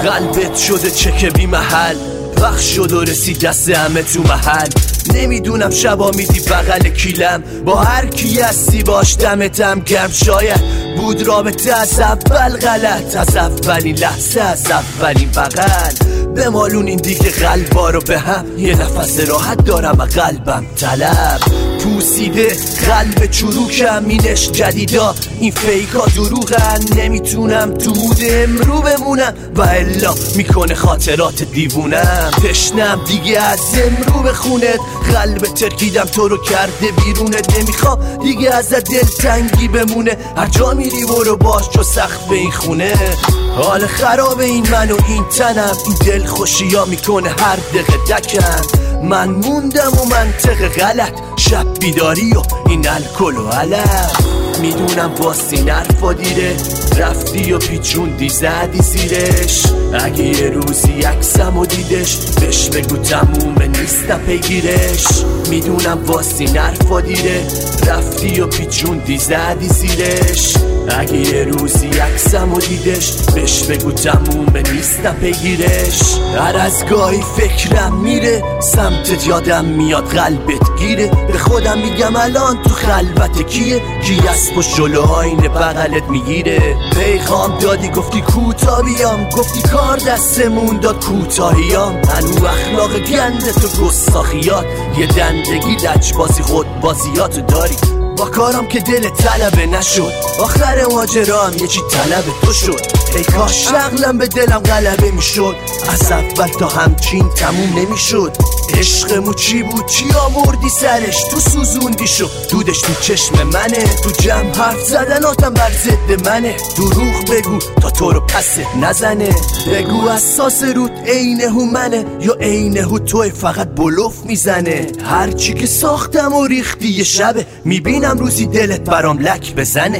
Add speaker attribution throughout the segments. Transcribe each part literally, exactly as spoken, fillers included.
Speaker 1: قلبت شده چک بی محل، وقت شد و رسید دست همه تو محل. نمیدونم شبا میدی بغل کیلم، با هر کی هستی باش دمتم گرم. شاید بود رابطه از اول غلط، از اولین لحظه، از اولین بغل. بمالون این دیگه قلبا رو به هم، یه نفس راحت دارم و قلبم طلب. پوسیده قلب چروکم، اینش جدیدا این فیکا دروغن. نمیتونم تو مود امرو بمونم و الا میکنه خاطرات دیوونم. تشنم دیگه از امرو به خونت، قلب ترکیدم تو رو کرده بیرونت. نمیخوام دیگه ازت دلتنگی بمونه، هر جا میری برو باش جو سخت به این خونه. حال خراب این من و این تنم، این دل خوشی ها میکنه هر دقیقه دکم. من موندم و منطق غلط، شب بیداری و این الکل و علم. میدونم واسین حرفا دیره، رفتی و پیچوندی زدی زیرش. اگه یه روزی عکسم و دیدش، بهش بگو تمومه نیستم پیگیرش. میدونم واسین حرفا دیره، رفتی و پیچوندی زدی زیرش. اگه یه روزی عکسم و دیدش، بهش بگو تمومه نیستم پیگیرش. هر از گاهی فکرم میره سمتت، یادم میاد قلبت گیره. به خودم میگم الان تو خلوت کیه، کی اسب و جلو آینه بغلت میگیره. پیغام دادی گفتی کوتا بیام، گفتی کار دستمون داد کوتاهیام. هنو اخلاق گنده تو گستاخیات، یه دندگی لجبازی خودبازیاتو داری. با کارم که دل طلبه نشد، آخر ماجرام یه چی طلبه تو شد. ای کاش شغلم به دلم غلبه میشد، از اول تا همچین تموم نمیشد. عشقمو چی بود چی آوردی سرش، تو سوزوندی شو دودش تو چشم منه. تو جمع حرف زدناتم بر ضد منه، دروغ بگو تا تو رو پست نزنه. بگو اساس روت عین هومنه یا عین هو توی فقط بلوف میزنه. هرچی که ساختم و ریختی یه شبه، میبینم روزی دلت برام لک بزنه.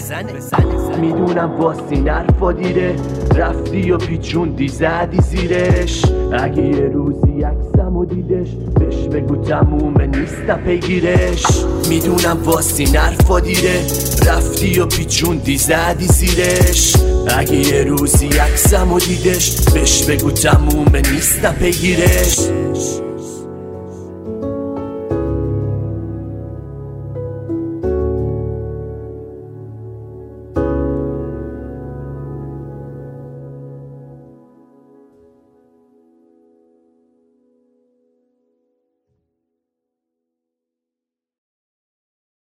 Speaker 1: میدونم واسین حرفا دیره، رفتی و پیچوندی زدی زیرش. اگه یه روزی عکسم و دیدش، بهش بگو تمومه نیستم پیگیرش. میدونم واسین حرفا دیره، رفتی و پیچوندی زدی زیرش. اگه یه روزی عکسم و دیدش، بهش بگو تمومه نیستم پیگیرش.